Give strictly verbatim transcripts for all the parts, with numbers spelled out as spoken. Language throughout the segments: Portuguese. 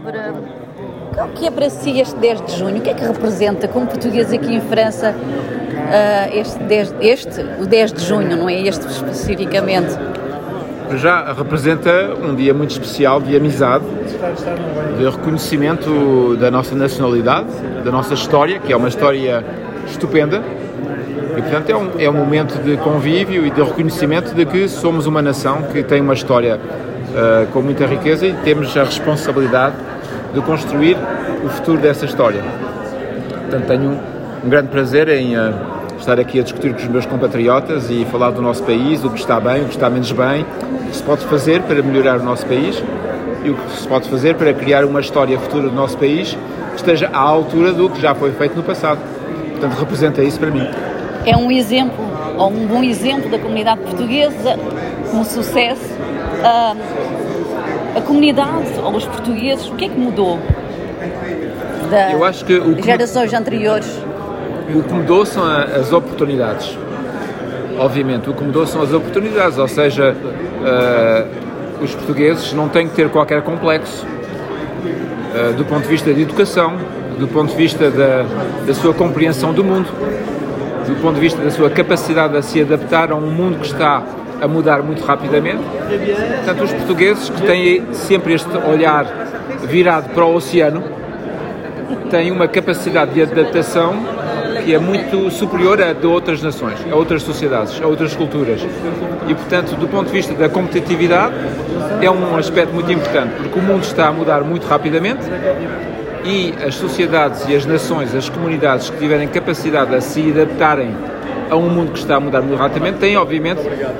sobre o que é para si este dez de junho, o que é que representa como português aqui em França uh, este, dez, este, o dez de junho, não é este especificamente? Já representa um dia muito especial de amizade, de reconhecimento da nossa nacionalidade, da nossa história, que é uma história estupenda, e portanto é um, é um momento de convívio e de reconhecimento de que somos uma nação que tem uma história uh, com muita riqueza e temos a responsabilidade de construir o futuro dessa história. Portanto, tenho um, um grande prazer em uh, estar aqui a discutir com os meus compatriotas e falar do nosso país, o que está bem, o que está menos bem, o que se pode fazer para melhorar o nosso país e o que se pode fazer para criar uma história futura do nosso país que esteja à altura do que já foi feito no passado. Portanto, representa isso para mim. É um exemplo, ou um bom exemplo da comunidade portuguesa, um sucesso. Uh, a comunidade, ou os portugueses, o que é que mudou das Eu acho que o que gerações anteriores? O que mudou são as oportunidades. Obviamente, o que mudou são as oportunidades, ou seja, uh, os portugueses não têm que ter qualquer complexo uh, do ponto de vista de educação, do ponto de vista da, da sua compreensão do mundo, do ponto de vista da sua capacidade a se adaptar a um mundo que está a mudar muito rapidamente. Portanto, os portugueses que têm sempre este olhar virado para o oceano têm uma capacidade de adaptação que é muito superior a de outras nações, a outras sociedades, a outras culturas. E, portanto, do ponto de vista da competitividade, é um aspecto muito importante, porque o mundo está a mudar muito rapidamente e as sociedades e as nações, as comunidades que tiverem capacidade a se adaptarem a um mundo que está a mudar muito rapidamente, têm, obviamente,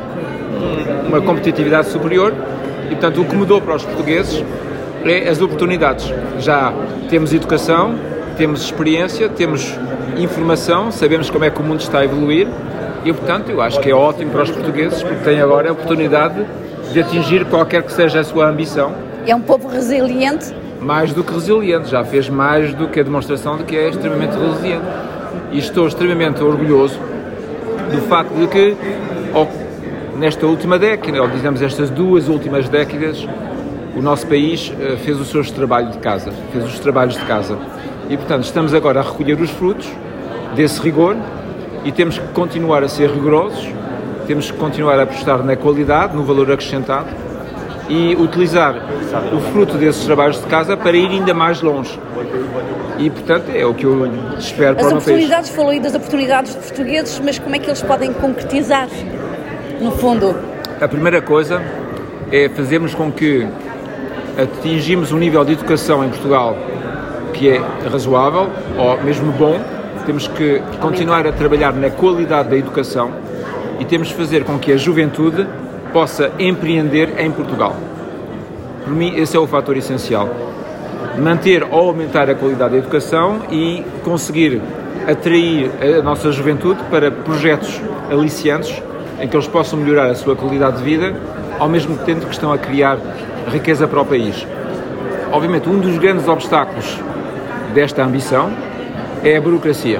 uma competitividade superior. E, portanto, o que mudou para os portugueses é as oportunidades. Já temos educação, temos experiência, temos informação, sabemos como é que o mundo está a evoluir e, portanto, eu acho que é ótimo para os portugueses porque têm agora a oportunidade de atingir qualquer que seja a sua ambição. É um povo resiliente? Mais do que resiliente, já fez mais do que a demonstração de que é extremamente resiliente. E estou extremamente orgulhoso do facto de que, ou, nesta última década, ou dizemos estas duas últimas décadas, o nosso país uh, fez os seus trabalhos de casa, fez os trabalhos de casa. E, portanto, estamos agora a recolher os frutos desse rigor e temos que continuar a ser rigorosos, temos que continuar a apostar na qualidade, no valor acrescentado e utilizar o fruto desses trabalhos de casa para ir ainda mais longe. E, portanto, é o que eu espero para o meu país. As oportunidades, falou aí das oportunidades dos portugueses, mas como é que eles podem concretizar, no fundo? A primeira coisa é fazermos com que atingimos um nível de educação em Portugal que é razoável, ou mesmo bom. Temos que continuar a trabalhar na qualidade da educação e temos de fazer com que a juventude possa empreender em Portugal. Por mim, esse é o fator essencial. Manter ou aumentar a qualidade da educação e conseguir atrair a nossa juventude para projetos aliciantes em que eles possam melhorar a sua qualidade de vida, ao mesmo tempo que estão a criar riqueza para o país. Obviamente, um dos grandes obstáculos desta ambição é a burocracia.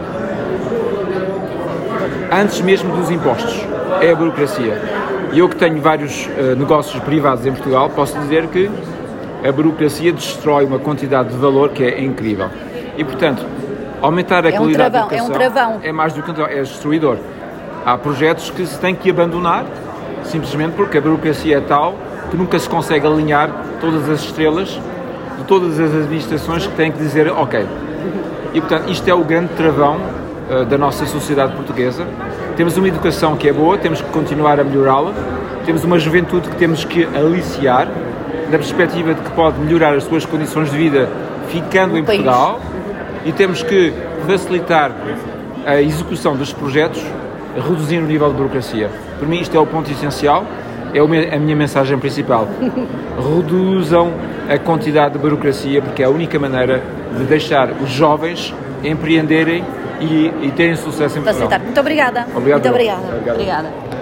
Antes mesmo dos impostos, é a burocracia. E eu que tenho vários uh, negócios privados em Portugal, posso dizer que a burocracia destrói uma quantidade de valor que é incrível. E, portanto, aumentar a é um qualidade travão, da educação é, um travão. é mais do que um travão, é destruidor. Há projetos que se tem que abandonar, simplesmente porque a burocracia é tal que nunca se consegue alinhar todas as estrelas de todas as administrações que têm que dizer ok. E, portanto, isto é o grande travão uh, da nossa sociedade portuguesa. Temos uma educação que é boa, temos que continuar a melhorá-la, temos uma juventude que temos que aliciar, na perspectiva de que pode melhorar as suas condições de vida ficando em Portugal, e temos que facilitar a execução dos projetos, reduzindo o nível de burocracia. Para mim, isto é o ponto essencial, é a minha mensagem principal. Reduzam a quantidade de burocracia, porque é a única maneira de deixar os jovens empreenderem e, e terem sucesso em Portugal. Muito obrigada. Obrigado. Muito obrigada. Obrigado. Obrigada.